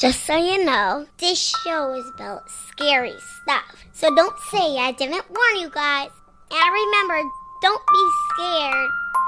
Just so you know, this show is about scary stuff. So don't say I didn't warn you guys. And remember, don't be scared.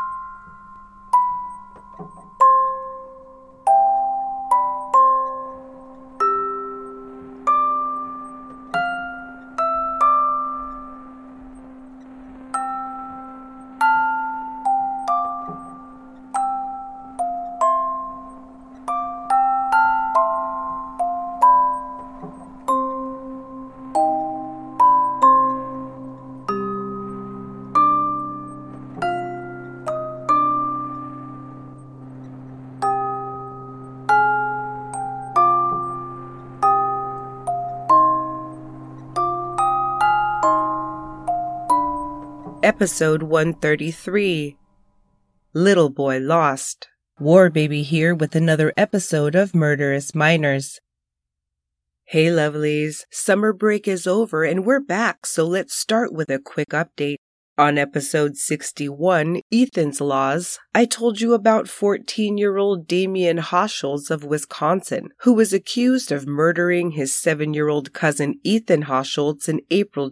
Episode 133, Little Boy Lost. War Baby here with another episode of Murderous Minors. Hey lovelies, summer break is over and we're back, so let's start with a quick update. On episode 61, Ethan's Laws, I told you about 14-year-old Damien Hoschultz of Wisconsin, who was accused of murdering his 7-year-old cousin Ethan Hoschultz in April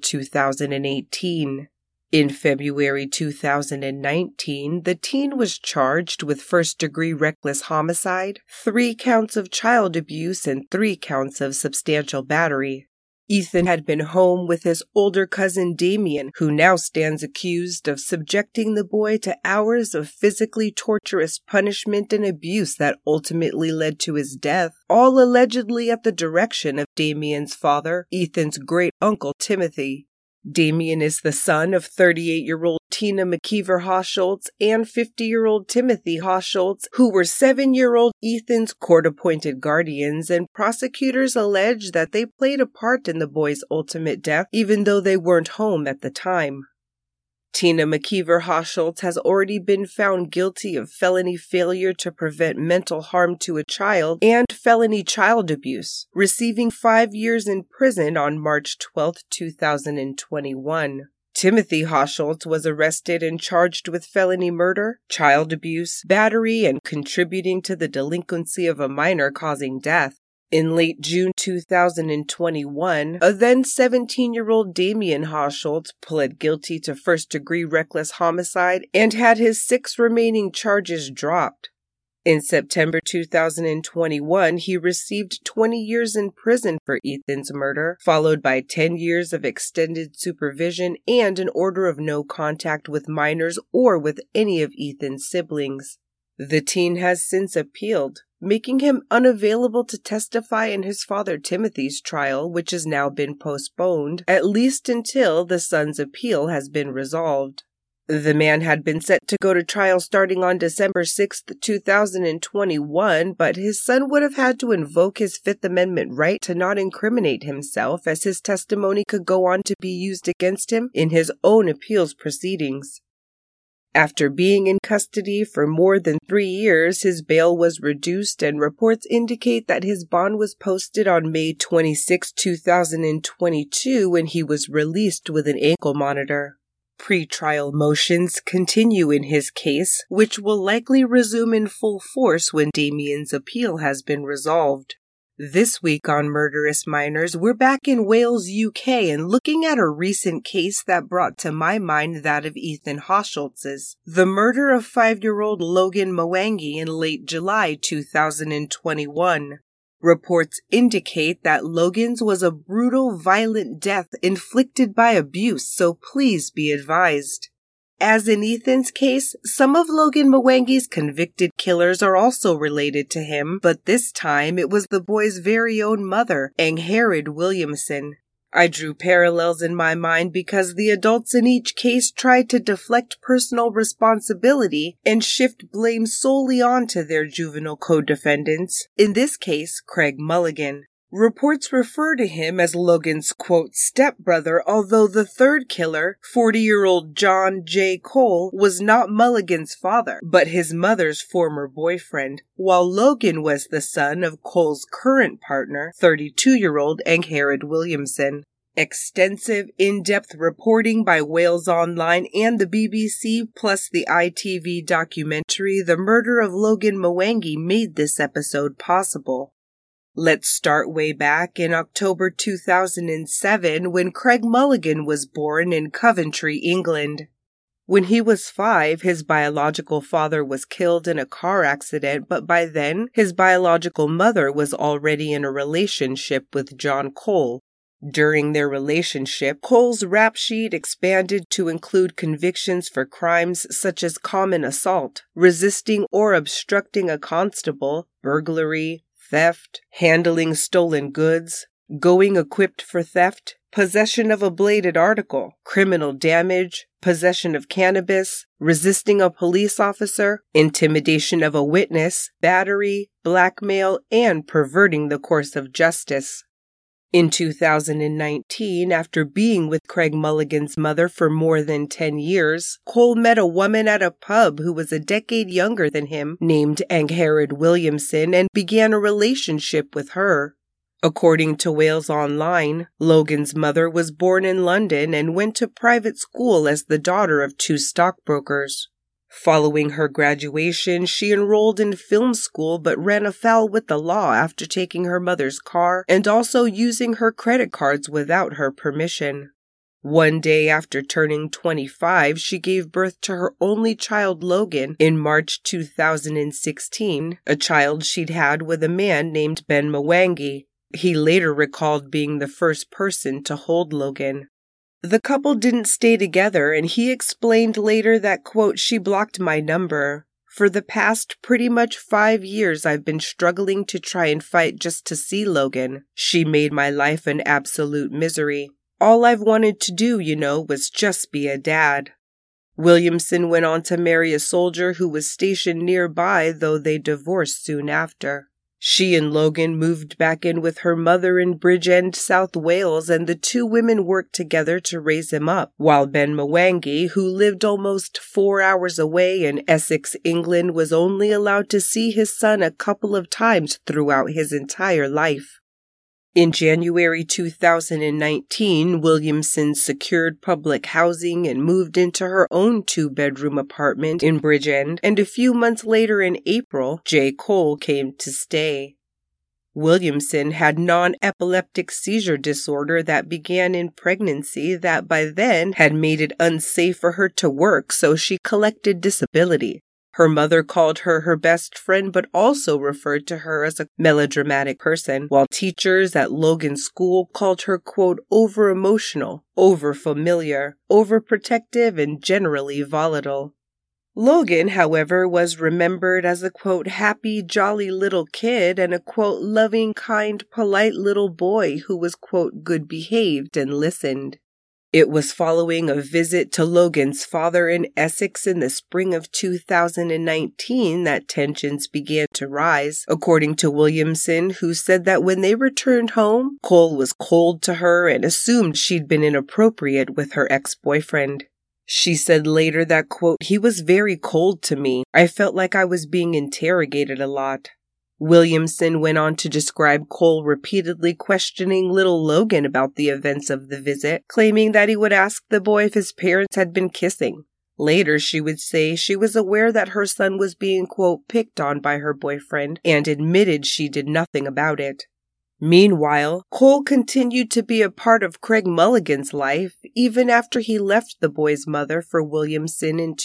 2018. In February 2019, the teen was charged with first-degree reckless homicide, 3 counts of child abuse, and 3 counts of substantial battery. Ethan had been home with his older cousin Damien, who now stands accused of subjecting the boy to hours of physically torturous punishment and abuse that ultimately led to his death, all allegedly at the direction of Damien's father, Ethan's great-uncle Timothy. Damien is the son of 38-year-old Tina McKeever Hoschultz and 50-year-old Timothy Hoschultz, who were 7-year-old Ethan's court-appointed guardians, and prosecutors allege that they played a part in the boy's ultimate death, even though they weren't home at the time. Tina McKeever Hoschultz has already been found guilty of felony failure to prevent mental harm to a child and felony child abuse, receiving 5 years in prison on March 12, 2021. Timothy Hoschultz was arrested and charged with felony murder, child abuse, battery, and contributing to the delinquency of a minor causing death. In late June 2021, a then 17-year-old Damien Hoschultz pled guilty to first-degree reckless homicide and had his 6 remaining charges dropped. In September 2021, he received 20 years in prison for Ethan's murder, followed by 10 years of extended supervision and an order of no contact with minors or with any of Ethan's siblings. The teen has since appealed, making him unavailable to testify in his father Timothy's trial, which has now been postponed, at least until the son's appeal has been resolved. The man had been set to go to trial starting on December 6, 2021, but his son would have had to invoke his Fifth Amendment right to not incriminate himself, as his testimony could go on to be used against him in his own appeals proceedings. After being in custody for more than 3 years, his bail was reduced, and reports indicate that his bond was posted on May 26, 2022, when he was released with an ankle monitor. Pre-trial motions continue in his case, which will likely resume in full force when Damien's appeal has been resolved. This week on Murderous Minors, we're back in Wales, UK, and looking at a recent case that brought to my mind that of Ethan Hoschultz's, the murder of 5-year-old Logan Mwangi in late July 2021. Reports indicate that Logan's was a brutal, violent death inflicted by abuse, so please be advised. As in Ethan's case, some of Logan Mwangi's convicted killers are also related to him, but this time it was the boy's very own mother, Angharad Williamson. I drew parallels in my mind because the adults in each case tried to deflect personal responsibility and shift blame solely onto their juvenile co-defendants, in this case, Craig Mulligan. Reports refer to him as Logan's, quote, stepbrother, although the third killer, 40-year-old John J. Cole, was not Mulligan's father, but his mother's former boyfriend, while Logan was the son of Cole's current partner, 32-year-old Angharad Williamson. Extensive, in-depth reporting by Wales Online and the BBC, plus the ITV documentary The Murder of Logan Mwangi, made this episode possible. Let's start way back in October 2007 when Craig Mulligan was born in Coventry, England. When he was 5, his biological father was killed in a car accident, but by then, his biological mother was already in a relationship with John Cole. During their relationship, Cole's rap sheet expanded to include convictions for crimes such as common assault, resisting or obstructing a constable, burglary, theft, handling stolen goods, going equipped for theft, possession of a bladed article, criminal damage, possession of cannabis, resisting a police officer, intimidation of a witness, battery, blackmail, and perverting the course of justice. In 2019, after being with Craig Mulligan's mother for more than 10 years, Cole met a woman at a pub who was a decade younger than him, named Angharad Williamson, and began a relationship with her. According to Wales Online, Logan's mother was born in London and went to private school as the daughter of 2 stockbrokers. Following her graduation, she enrolled in film school but ran afoul with the law after taking her mother's car and also using her credit cards without her permission. One day after turning 25, she gave birth to her only child, Logan, in March 2016, a child she'd had with a man named Ben Mwangi. He later recalled being the first person to hold Logan. The couple didn't stay together, and he explained later that, quote, "She blocked my number. For the past pretty much 5 years, I've been struggling to try and fight just to see Logan. She made my life an absolute misery. All I've wanted to do, was just be a dad." Williamson went on to marry a soldier who was stationed nearby, though they divorced soon after. She and Logan moved back in with her mother in Bridgend, South Wales, and the 2 women worked together to raise him up, while Ben Mwangi, who lived almost 4 hours away in Essex, England, was only allowed to see his son a couple of times throughout his entire life. In January 2019, Williamson secured public housing and moved into her own 2-bedroom apartment in Bridgend, and a few months later in April, J. Cole came to stay. Williamson had non-epileptic seizure disorder that began in pregnancy that by then had made it unsafe for her to work, so she collected disability. Her mother called her her best friend, but also referred to her as a melodramatic person, while teachers at Logan's school called her, quote, over-emotional, over-familiar, overprotective, and generally volatile. Logan, however, was remembered as a, quote, happy, jolly little kid and a, quote, loving, kind, polite little boy who was, quote, good-behaved and listened. It was following a visit to Logan's father in Essex in the spring of 2019 that tensions began to rise, according to Williamson, who said that when they returned home, Cole was cold to her and assumed she'd been inappropriate with her ex-boyfriend. She said later that, quote, he was very cold to me. I felt like I was being interrogated a lot. Williamson went on to describe Cole repeatedly questioning little Logan about the events of the visit, claiming that he would ask the boy if his parents had been kissing. Later, she would say she was aware that her son was being, quote, picked on by her boyfriend, and admitted she did nothing about it. Meanwhile, Cole continued to be a part of Craig Mulligan's life, even after he left the boy's mother for Williamson in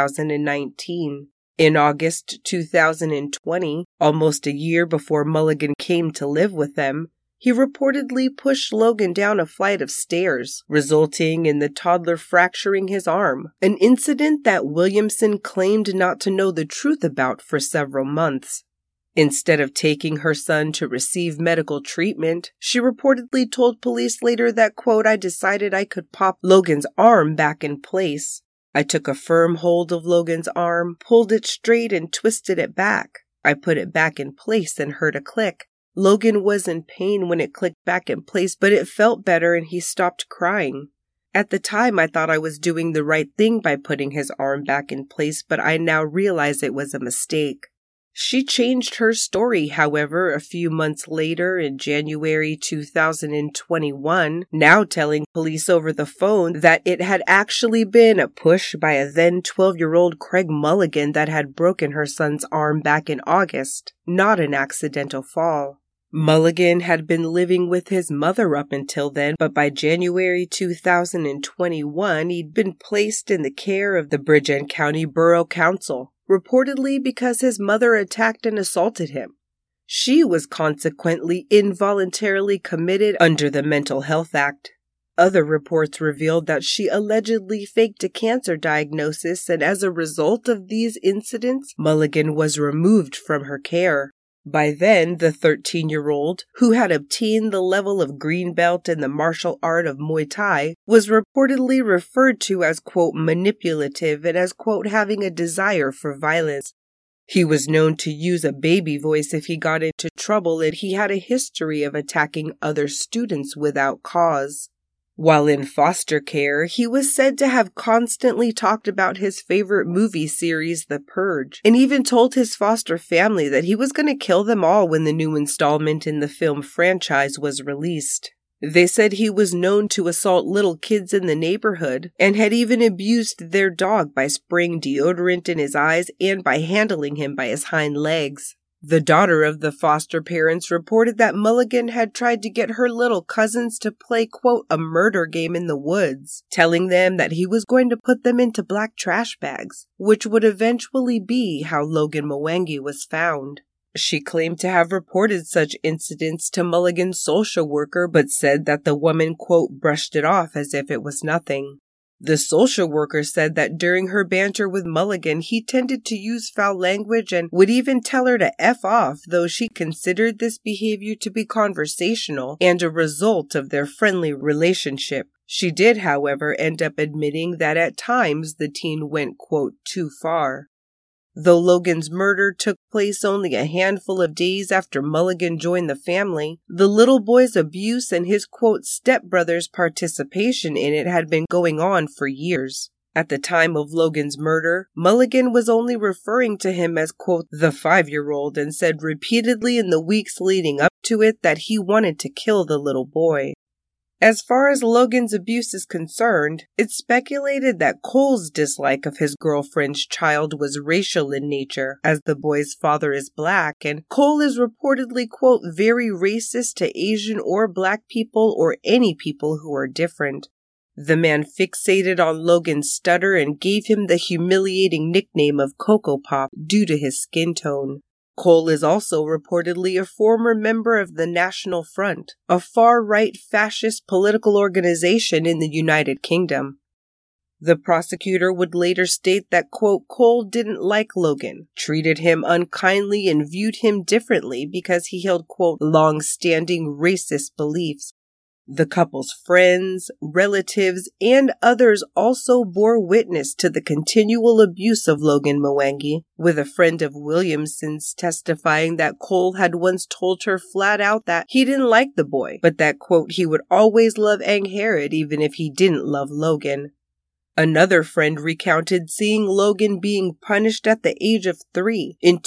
2019. In August 2020, almost a year before Mulligan came to live with them, he reportedly pushed Logan down a flight of stairs, resulting in the toddler fracturing his arm, an incident that Williamson claimed not to know the truth about for several months. Instead of taking her son to receive medical treatment, she reportedly told police later that, quote, I decided I could pop Logan's arm back in place. I took a firm hold of Logan's arm, pulled it straight, and twisted it back. I put it back in place and heard a click. Logan was in pain when it clicked back in place, but it felt better and he stopped crying. At the time, I thought I was doing the right thing by putting his arm back in place, but I now realize it was a mistake. She changed her story, however, a few months later in January 2021, now telling police over the phone that it had actually been a push by a then 12-year-old Craig Mulligan that had broken her son's arm back in August, not an accidental fall. Mulligan had been living with his mother up until then, but by January 2021, he'd been placed in the care of the Bridgend County Borough Council, reportedly because his mother attacked and assaulted him. She was consequently involuntarily committed under the Mental Health Act. Other reports revealed that she allegedly faked a cancer diagnosis, and as a result of these incidents, Mulligan was removed from her care. By then, the 13-year-old, who had obtained the level of green belt in the martial art of Muay Thai, was reportedly referred to as, quote, manipulative and as, quote, having a desire for violence. He was known to use a baby voice if he got into trouble, and he had a history of attacking other students without cause. While in foster care, he was said to have constantly talked about his favorite movie series, The Purge, and even told his foster family that he was going to kill them all when the new installment in the film franchise was released. They said he was known to assault little kids in the neighborhood and had even abused their dog by spraying deodorant in his eyes and by handling him by his hind legs. The daughter of the foster parents reported that Mulligan had tried to get her little cousins to play, quote, a murder game in the woods, telling them that he was going to put them into black trash bags, which would eventually be how Logan Mwangi was found. She claimed to have reported such incidents to Mulligan's social worker, but said that the woman, quote, brushed it off as if it was nothing. The social worker said that during her banter with Mulligan, he tended to use foul language and would even tell her to F off, though she considered this behavior to be conversational and a result of their friendly relationship. She did, however, end up admitting that at times the teen went, quote, too far. Though Logan's murder took place only a handful of days after Mulligan joined the family, the little boy's abuse and his, quote, stepbrother's participation in it had been going on for years. At the time of Logan's murder, Mulligan was only referring to him as, quote, the 5-year-old, and said repeatedly in the weeks leading up to it that he wanted to kill the little boy. As far as Logan's abuse is concerned, it's speculated that Cole's dislike of his girlfriend's child was racial in nature, as the boy's father is black, and Cole is reportedly, quote, very racist to Asian or black people or any people who are different. The man fixated on Logan's stutter and gave him the humiliating nickname of Cocoa Pop due to his skin tone. Cole is also reportedly a former member of the National Front, a far-right fascist political organization in the United Kingdom. The prosecutor would later state that, quote, Cole didn't like Logan, treated him unkindly, and viewed him differently because he held, quote, long-standing racist beliefs. The couple's friends, relatives, and others also bore witness to the continual abuse of Logan Mwangi, with a friend of Williamson's testifying that Cole had once told her flat out that he didn't like the boy, but that, quote, he would always love Angharad even if he didn't love Logan. Another friend recounted seeing Logan being punished at the age of 3 in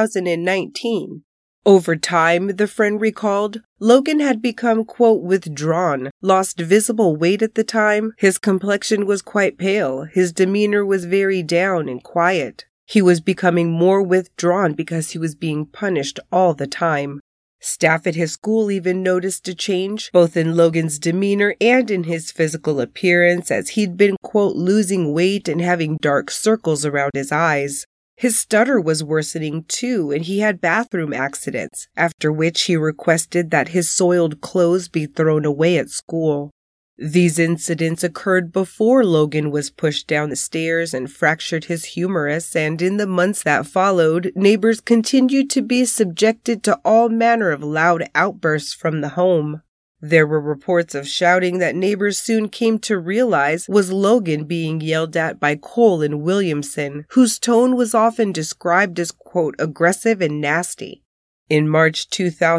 2019. Over time, the friend recalled, Logan had become, quote, withdrawn, lost visible weight at the time, his complexion was quite pale, his demeanor was very down and quiet. He was becoming more withdrawn because he was being punished all the time. Staff at his school even noticed a change, both in Logan's demeanor and in his physical appearance, as he'd been, quote, losing weight and having dark circles around his eyes. His stutter was worsening too, and he had bathroom accidents, after which he requested that his soiled clothes be thrown away at school. These incidents occurred before Logan was pushed down the stairs and fractured his humerus, and in the months that followed, neighbors continued to be subjected to all manner of loud outbursts from the home. There were reports of shouting that neighbors soon came to realize was Logan being yelled at by Cole and Williamson, whose tone was often described as, quote, aggressive and nasty. In March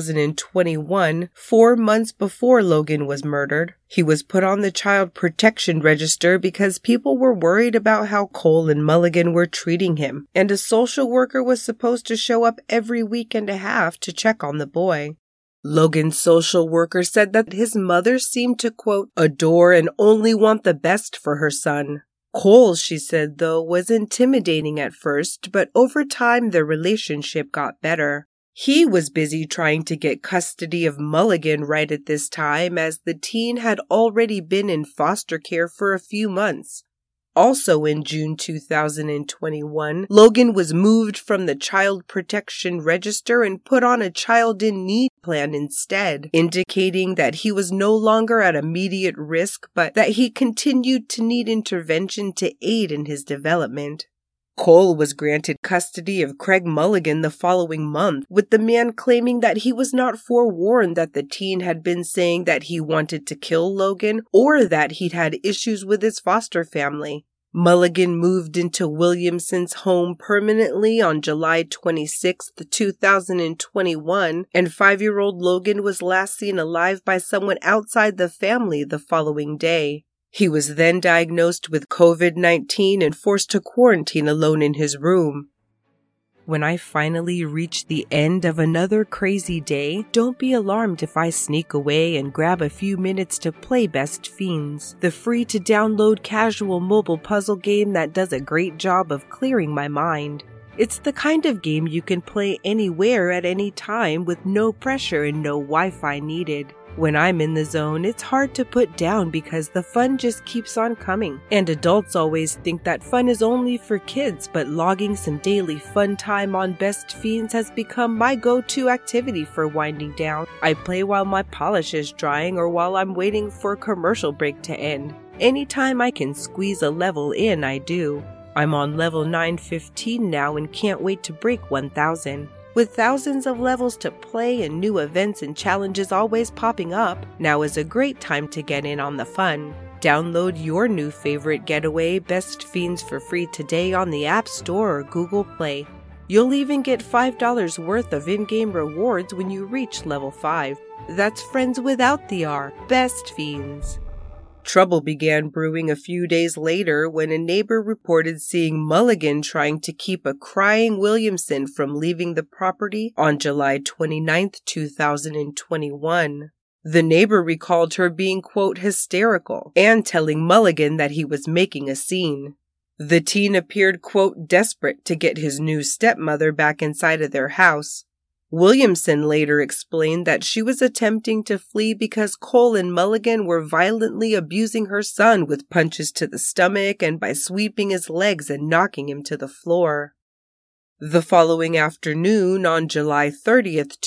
2021, 4 months before Logan was murdered, he was put on the Child Protection Register because people were worried about how Cole and Mulligan were treating him, and a social worker was supposed to show up every week and a half to check on the boy. Logan's social worker said that his mother seemed to, quote, adore and only want the best for her son. Cole, she said, though, was intimidating at first, but over time their relationship got better. He was busy trying to get custody of Mulligan right at this time, as the teen had already been in foster care for a few months. Also in June 2021, Logan was moved from the Child Protection Register and put on a Child in Need plan instead, indicating that he was no longer at immediate risk, but that he continued to need intervention to aid in his development. Cole was granted custody of Craig Mulligan the following month, with the man claiming that he was not forewarned that the teen had been saying that he wanted to kill Logan or that he'd had issues with his foster family. Mulligan moved into Williamson's home permanently on July 26, 2021, and 5-year-old Logan was last seen alive by someone outside the family the following day. He was then diagnosed with COVID-19 and forced to quarantine alone in his room. When I finally reach the end of another crazy day, don't be alarmed if I sneak away and grab a few minutes to play Best Fiends, the free-to-download casual mobile puzzle game that does a great job of clearing my mind. It's the kind of game you can play anywhere at any time with no pressure and no Wi-Fi needed. When I'm in the zone, it's hard to put down because the fun just keeps on coming. And adults always think that fun is only for kids, but logging some daily fun time on Best Fiends has become my go-to activity for winding down. I play while my polish is drying or while I'm waiting for a commercial break to end. Anytime I can squeeze a level in, I do. I'm on level 915 now and can't wait to break 1000. With thousands of levels to play and new events and challenges always popping up, now is a great time to get in on the fun. Download your new favorite getaway, Best Fiends, for free today on the App Store or Google Play. You'll even get $5 worth of in-game rewards when you reach level 5. That's friends without the R, Best Fiends. Trouble began brewing a few days later when a neighbor reported seeing Mulligan trying to keep a crying Williamson from leaving the property on July 29, 2021. The neighbor recalled her being, quote, hysterical and telling Mulligan that he was making a scene. The teen appeared, quote, desperate to get his new stepmother back inside of their house. Williamson later explained that she was attempting to flee because Cole and Mulligan were violently abusing her son with punches to the stomach and by sweeping his legs and knocking him to the floor. The following afternoon, on July 30th,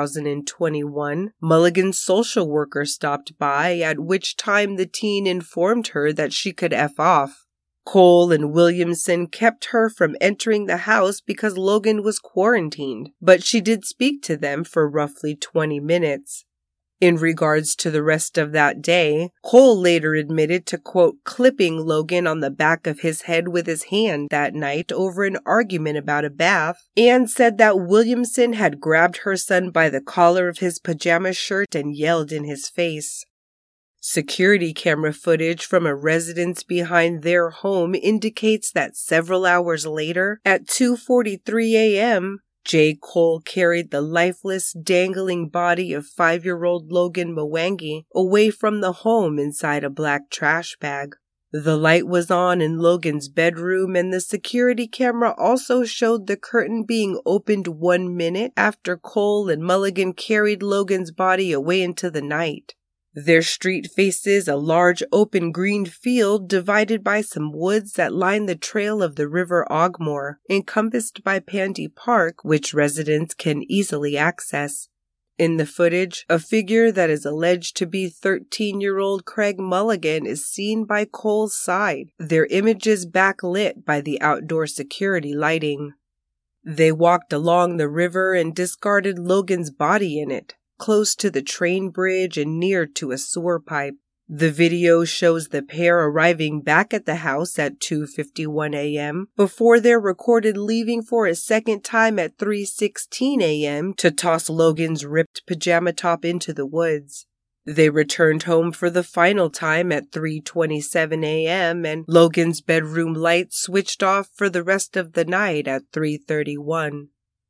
2021, Mulligan's social worker stopped by, at which time the teen informed her that she could F off. Cole and Williamson kept her from entering the house because Logan was quarantined, but she did speak to them for roughly 20 minutes. In regards to the rest of that day, Cole later admitted to, quote, clipping Logan on the back of his head with his hand that night over an argument about a bath, and said that Williamson had grabbed her son by the collar of his pajama shirt and yelled in his face. Security camera footage from a residence behind their home indicates that several hours later, at 2:43 a.m., J. Cole carried the lifeless, dangling body of 5-year-old Logan Mwangi away from the home inside a black trash bag. The light was on in Logan's bedroom, and the security camera also showed the curtain being opened 1 minute after Cole and Mulligan carried Logan's body away into the night. Their street faces a large open green field divided by some woods that line the trail of the River Ogmore, encompassed by Pandy Park, which residents can easily access. In the footage, a figure that is alleged to be 13-year-old Craig Mulligan is seen by Cole's side, their images backlit by the outdoor security lighting. They walked along the river and discarded Logan's body in it, close to the train bridge and near to a sewer pipe. The video shows the pair arriving back at the house at 2:51 a.m. before they're recorded leaving for a second time at 3:16 a.m. to toss Logan's ripped pajama top into the woods. They returned home for the final time at 3:27 a.m. and Logan's bedroom light switched off for the rest of the night at 3:31.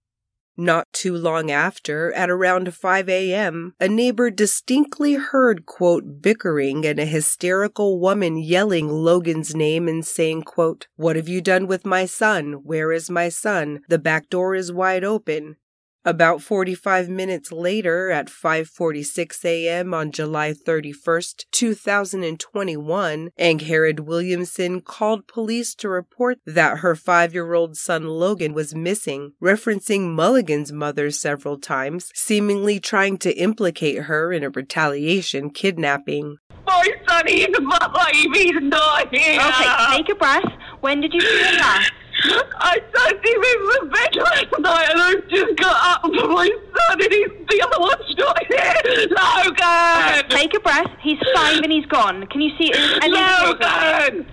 Not too long after, at around 5 a.m., a neighbor distinctly heard, quote, bickering and a hysterical woman yelling Logan's name and saying, quote, "What have you done with my son? Where is my son? The back door is wide open." About 45 minutes later, at 5:46 a.m. on July 31st, 2021, Angharad Williamson called police to report that her 5-year-old son Logan was missing, referencing Mulligan's mother several times, seemingly trying to implicate her in a retaliation kidnapping. My son is alive, he's not here! Okay, take a breath. When did you see him last? I saw him in the bed last night and I just got up for my son and the other one's not here! Logan! Okay, take a breath. He's 5 and he's gone. Can you see any Logan!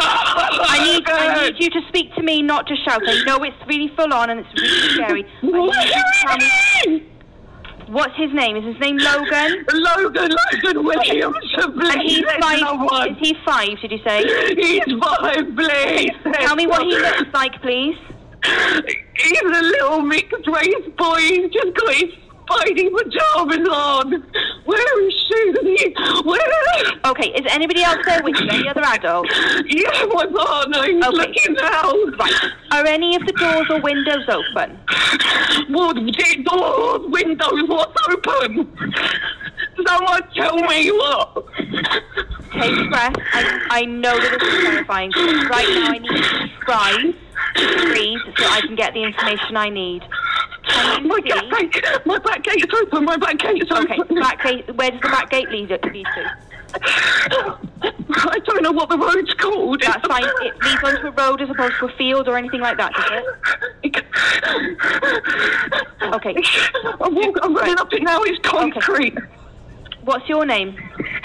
I need you to speak to me, not to shout. I know it's really full on and it's really scary. I need you to tell me. What's his name? Is his name Logan? Logan Williamson, please. And he's 5. Is he 5, did you say? He's 5, please. Tell me what he looks like, please. He's a little mixed race boy. He's just got his spidey pajamas on. Wearing shoes. Where? Okay, is anybody else there with you? Any other adults? Yeah, my partner. He's looking now. Right. Are any of the doors or windows open? What doors, windows, what's open? Someone tell me what. Take a breath. I know that this is terrifying. But right now I need you to try to breathe so I can get the information I need. My back gate's open. Okay, back gate. Where does the back gate lead to? I don't know what the road's called. That's fine. It leads onto a road as opposed to a field or anything like that, does it? Okay. I'm running up it now. It's concrete. Okay. What's your name?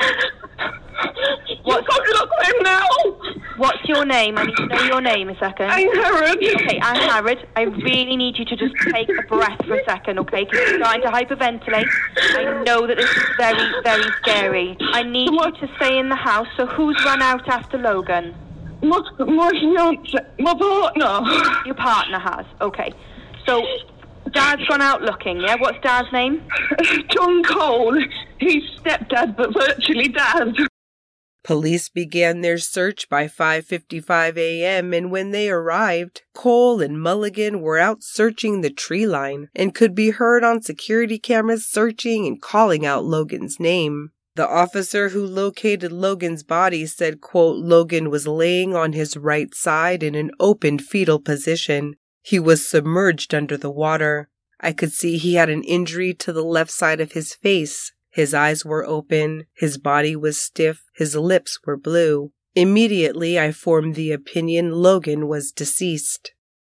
Look at him now. What's your name? I need to know your name a second. Angharad. Okay, Angharad, I really need you to just take a breath for a second, okay? Because you're starting to hyperventilate. I know that this is very, very scary. I need you to stay in the house. So who's run out after Logan? My fiance, my partner. Your partner has. Okay. So Dad's gone out looking, yeah? What's Dad's name? John Cole. He's stepdad, but virtually dad. Police began their search by 5:55 a.m., and when they arrived, Cole and Mulligan were out searching the tree line and could be heard on security cameras searching and calling out Logan's name. The officer who located Logan's body said, quote, Logan was laying on his right side in an open fetal position. He was submerged under the water. I could see he had an injury to the left side of his face. His eyes were open, his body was stiff, his lips were blue. Immediately I formed the opinion Logan was deceased.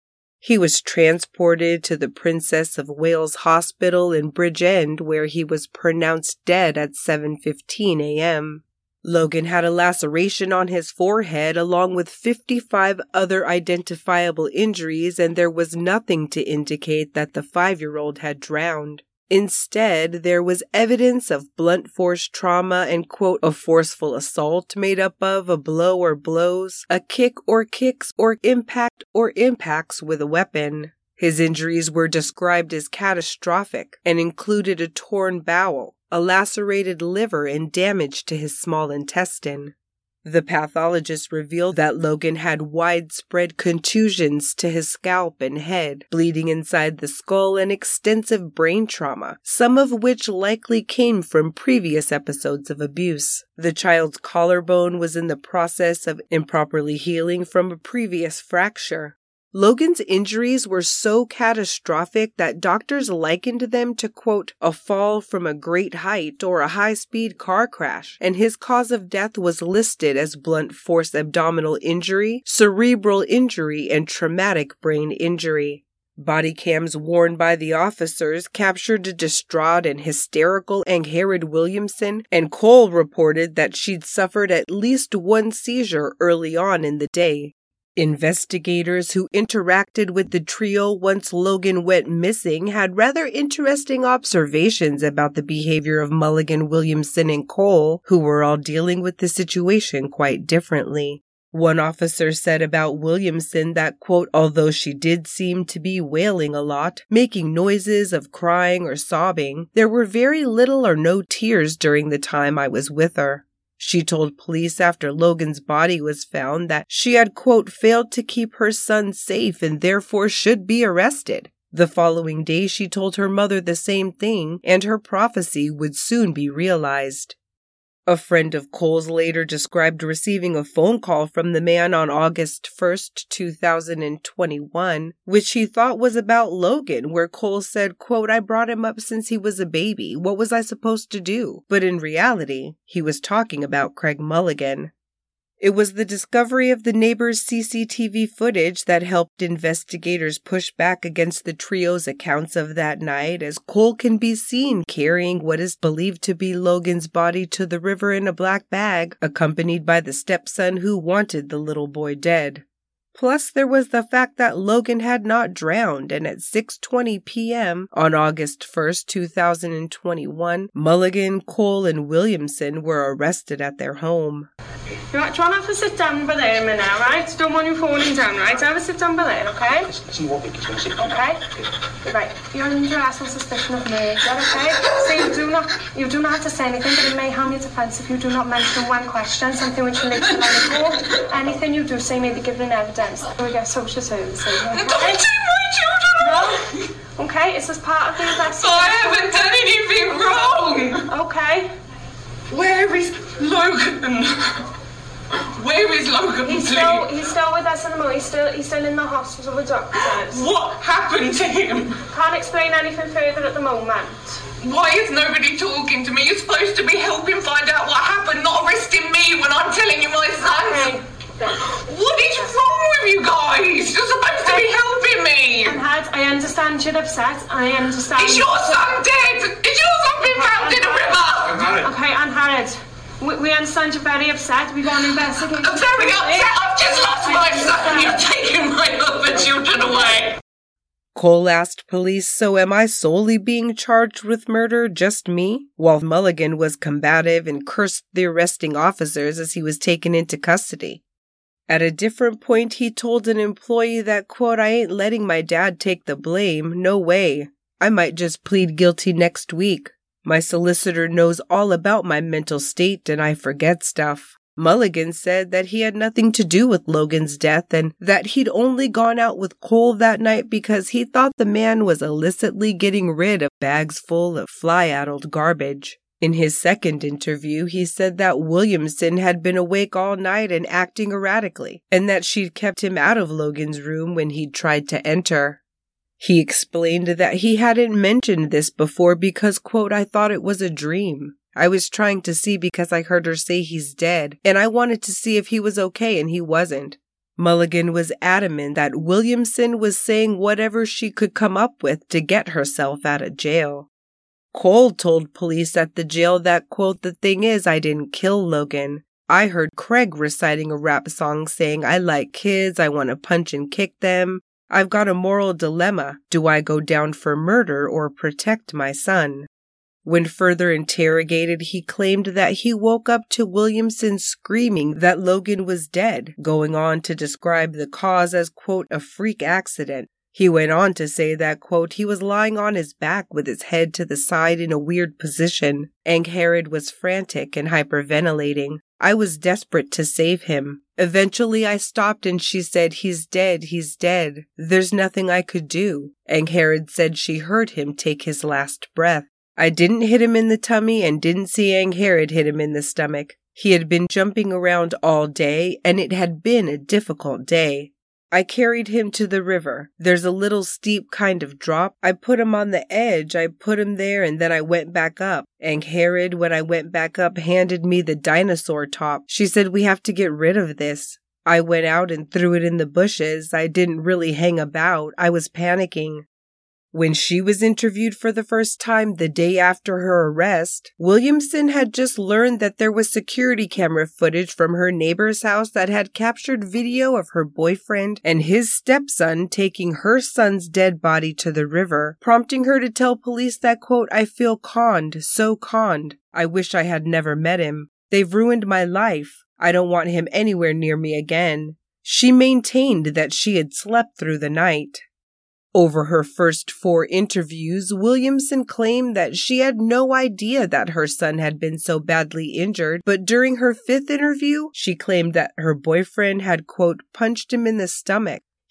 He was transported to the Princess of Wales Hospital in Bridgend, where he was pronounced dead at 7:15 a.m. Logan had a laceration on his forehead along with 55 other identifiable injuries, and there was nothing to indicate that the 5-year-old had drowned. Instead, there was evidence of blunt force trauma and, quote, a forceful assault made up of a blow or blows, a kick or kicks, or impact or impacts with a weapon. His injuries were described as catastrophic and included a torn bowel, a lacerated liver, and damage to his small intestine. The pathologist revealed that Logan had widespread contusions to his scalp and head, bleeding inside the skull, and extensive brain trauma, some of which likely came from previous episodes of abuse. The child's collarbone was in the process of improperly healing from a previous fracture. Logan's injuries were so catastrophic that doctors likened them to, quote, a fall from a great height or a high-speed car crash, and his cause of death was listed as blunt force abdominal injury, cerebral injury, and traumatic brain injury. Body cams worn by the officers captured a distraught and hysterical Angharad Williamson, and Cole reported that she'd suffered at least one seizure early on in the day. Investigators who interacted with the trio once Logan went missing had rather interesting observations about the behavior of Mulligan, Williamson, and Cole, who were all dealing with the situation quite differently. One officer said about Williamson that, quote, although she did seem to be wailing a lot, making noises of crying or sobbing, there were very little or no tears during the time I was with her. She told police after Logan's body was found that she had, quote, failed to keep her son safe and therefore should be arrested. The following day, she told her mother the same thing, and her prophecy would soon be realized. A friend of Cole's later described receiving a phone call from the man on August 1st, 2021, which he thought was about Logan, where Cole said, quote, "I brought him up since he was a baby. What was I supposed to do?" But in reality, he was talking about Craig Mulligan. It was the discovery of the neighbor's CCTV footage that helped investigators push back against the trio's accounts of that night, as Cole can be seen carrying what is believed to be Logan's body to the river in a black bag, accompanied by the stepson who wanted the little boy dead. Plus, there was the fact that Logan had not drowned, and at 6:20 p.m. on August 1st, 2021, Mulligan, Cole, and Williamson were arrested at their home. Right, try not to sit down by there a minute, right? Don't want you falling down, right? Have a sit down by there, okay? Listen, what week is going to sit down? Okay? Right, you're under arrest on suspicion of murder, okay? So you do not have to say anything, but it may harm your defence if you do not mention one question, something which relates to medical. Anything you do say may be given in evidence. So we get social services, okay? Don't take my children away! No? Okay, it's just part of the investigation. I haven't done anything wrong! Okay. Where is Logan? Where is Logan, He's still with us at the moment. He's still in the hospital with doctors. What happened to him? Can't explain anything further at the moment. Why is nobody talking to me? You're supposed to be helping find out what happened, not arresting me when I'm telling you my son. Okay. What is wrong with you guys? You're supposed to be helping me. Anhad, I understand you're upset. I understand. Is your son dead? Is your son been found in a river? Okay, Anhad, we understand you're very upset. We've got an investigation. I'm very upset. I've just lost my son. You're taking my other children away. Cole asked police, "So am I solely being charged with murder, just me?" While Mulligan was combative and cursed the arresting officers as he was taken into custody. At a different point, he told an employee that, quote, "I ain't letting my dad take the blame, no way. I might just plead guilty next week. My solicitor knows all about my mental state and I forget stuff." Mulligan said that he had nothing to do with Logan's death and that he'd only gone out with Cole that night because he thought the man was illicitly getting rid of bags full of fly-addled garbage. In his second interview, he said that Williamson had been awake all night and acting erratically, and that she'd kept him out of Logan's room when he'd tried to enter. He explained that he hadn't mentioned this before because, quote, "I thought it was a dream. I was trying to see because I heard her say he's dead, and I wanted to see if he was okay, and he wasn't." Mulligan was adamant that Williamson was saying whatever she could come up with to get herself out of jail. Cole told police at the jail that, quote, "The thing is, I didn't kill Logan. I heard Craig reciting a rap song saying, 'I like kids, I want to punch and kick them. I've got a moral dilemma. Do I go down for murder or protect my son?'" When further interrogated, he claimed that he woke up to Williamson screaming that Logan was dead, going on to describe the cause as, quote, "a freak accident." He went on to say that, quote, "he was lying on his back with his head to the side in a weird position. Angharad was frantic and hyperventilating. I was desperate to save him. Eventually I stopped and she said, 'He's dead, he's dead. There's nothing I could do.' Angharad said she heard him take his last breath. I didn't hit him in the tummy and didn't see Angharad hit him in the stomach. He had been jumping around all day and it had been a difficult day. I carried him to the river. There's a little steep kind of drop. I put him on the edge. I put him there and then I went back up. Angharad, when I went back up, handed me the dinosaur top. She said, 'We have to get rid of this.' I went out and threw it in the bushes. I didn't really hang about. I was panicking." When she was interviewed for the first time the day after her arrest, Williamson had just learned that there was security camera footage from her neighbor's house that had captured video of her boyfriend and his stepson taking her son's dead body to the river, prompting her to tell police that, quote, "I feel conned, so conned. I wish I had never met him. They've ruined my life. I don't want him anywhere near me again." She maintained that she had slept through the night. Over her first 4 interviews, Williamson claimed that she had no idea that her son had been so badly injured, but during her 5th interview, she claimed that her boyfriend had, quote, "punched him in the stomach.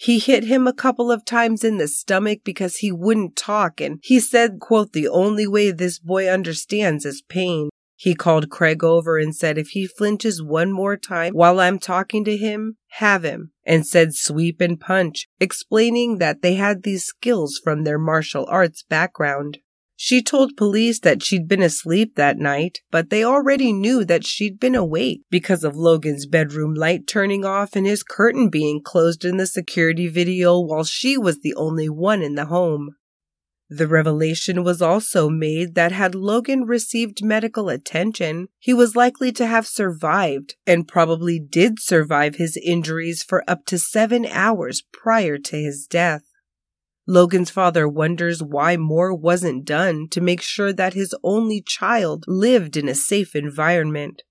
He hit him a couple of times in the stomach because he wouldn't talk, and he said, quote, "The only way this boy understands is pain." He called Craig over and said if he flinches one more time while I'm talking to him, have him, and said sweep and punch, explaining that they had these skills from their martial arts background. She told police that she'd been asleep that night, but they already knew that she'd been awake because of Logan's bedroom light turning off and his curtain being closed in the security video while she was the only one in the home. The revelation was also made that had Logan received medical attention, he was likely to have survived, and probably did survive his injuries for up to 7 hours prior to his death. Logan's father wonders why more wasn't done to make sure that his only child lived in a safe environment.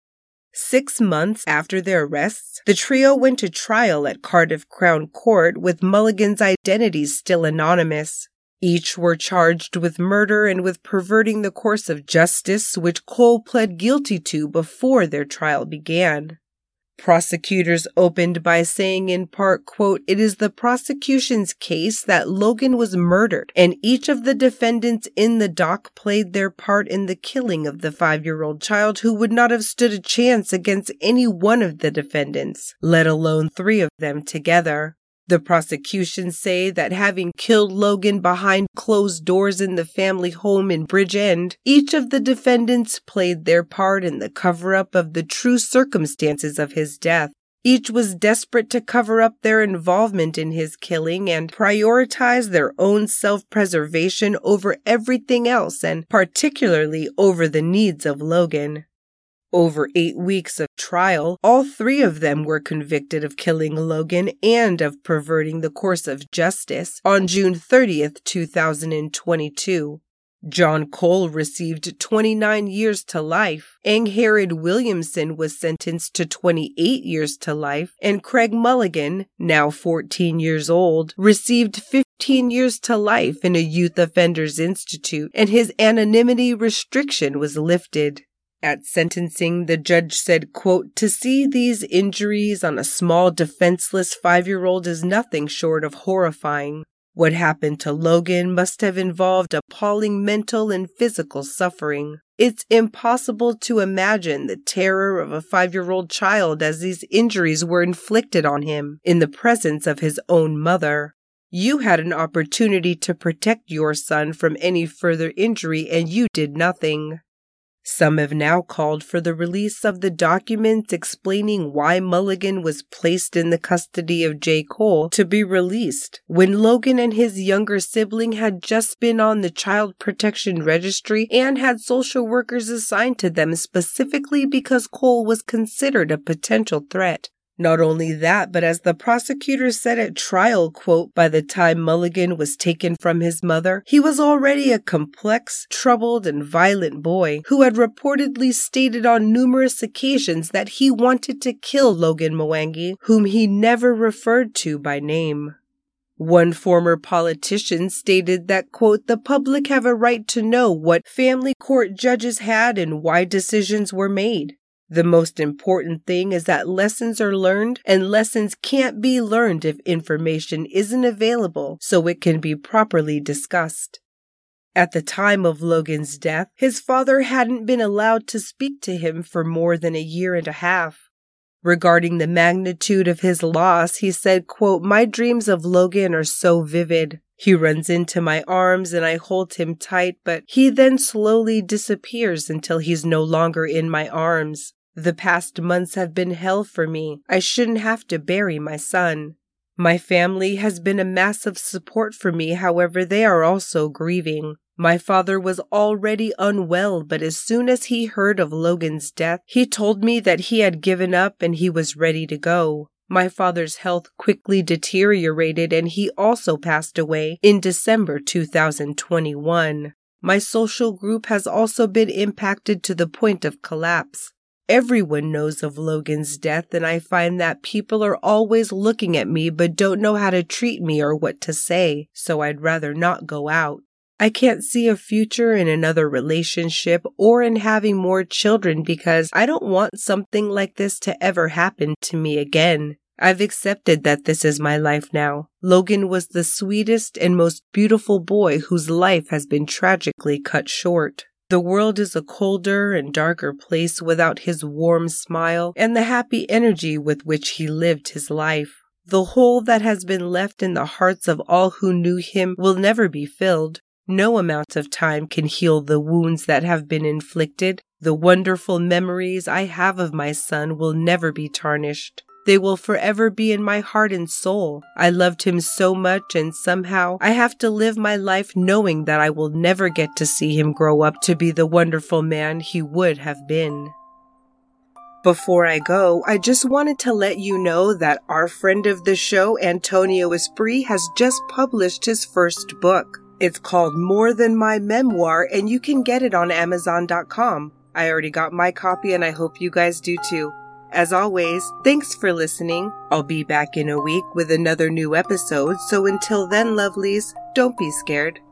6 months after their arrests, the trio went to trial at Cardiff Crown Court with Mulligan's identities still anonymous. Each were charged with murder and with perverting the course of justice, which Cole pled guilty to before their trial began. Prosecutors opened by saying in part, quote, "It is the prosecution's case that Logan was murdered, and each of the defendants in the dock played their part in the killing of the 5-year-old child who would not have stood a chance against any one of the defendants, let alone 3 of them together. The prosecution say that having killed Logan behind closed doors in the family home in Bridgend, each of the defendants played their part in the cover-up of the true circumstances of his death. Each was desperate to cover up their involvement in his killing and prioritize their own self-preservation over everything else, and particularly over the needs of Logan." Over 8 weeks of trial, all 3 of them were convicted of killing Logan and of perverting the course of justice on June 30th, 2022. John Cole received 29 years to life, Angharad Williamson was sentenced to 28 years to life, and Craig Mulligan, now 14 years old, received 15 years to life in a youth offenders institute, and his anonymity restriction was lifted. At sentencing, the judge said, quote, "To see these injuries on a small defenseless 5-year-old is nothing short of horrifying. What happened to Logan must have involved appalling mental and physical suffering. It's impossible to imagine the terror of a 5-year-old child as these injuries were inflicted on him in the presence of his own mother. You had an opportunity to protect your son from any further injury and you did nothing." Some have now called for the release of the documents explaining why Mulligan was placed in the custody of J. Cole to be released, when Logan and his younger sibling had just been on the Child Protection Registry and had social workers assigned to them specifically because Cole was considered a potential threat. Not only that, but as the prosecutor said at trial, quote, "By the time Mulligan was taken from his mother, he was already a complex, troubled, and violent boy who had reportedly stated on numerous occasions that he wanted to kill Logan Mwangi, whom he never referred to by name." One former politician stated that, quote, "The public have a right to know what family court judges had and why decisions were made. The most important thing is that lessons are learned, and lessons can't be learned if information isn't available so it can be properly discussed." At the time of Logan's death, his father hadn't been allowed to speak to him for more than 1.5 years. Regarding the magnitude of his loss, he said, quote, "My dreams of Logan are so vivid. He runs into my arms and I hold him tight, but he then slowly disappears until he's no longer in my arms. The past months have been hell for me. I shouldn't have to bury my son. My family has been a massive support for me, however, they are also grieving. My father was already unwell, but as soon as he heard of Logan's death, he told me that he had given up and he was ready to go. My father's health quickly deteriorated and he also passed away in December 2021. My social group has also been impacted to the point of collapse. Everyone knows of Logan's death, and I find that people are always looking at me but don't know how to treat me or what to say, so I'd rather not go out. I can't see a future in another relationship or in having more children because I don't want something like this to ever happen to me again. I've accepted that this is my life now. Logan was the sweetest and most beautiful boy whose life has been tragically cut short. The world is a colder and darker place without his warm smile and the happy energy with which he lived his life. The hole that has been left in the hearts of all who knew him will never be filled. No amount of time can heal the wounds that have been inflicted. The wonderful memories I have of my son will never be tarnished. They will forever be in my heart and soul. I loved him so much, and somehow I have to live my life knowing that I will never get to see him grow up to be the wonderful man he would have been. Before I go, I just wanted to let you know that our friend of the show, Antonio Esprit, has just published his first book. It's called More Than My Memoir, and you can get it on Amazon.com. I already got my copy, and I hope you guys do too. As always, thanks for listening. I'll be back in a week with another new episode, so until then, lovelies, don't be scared.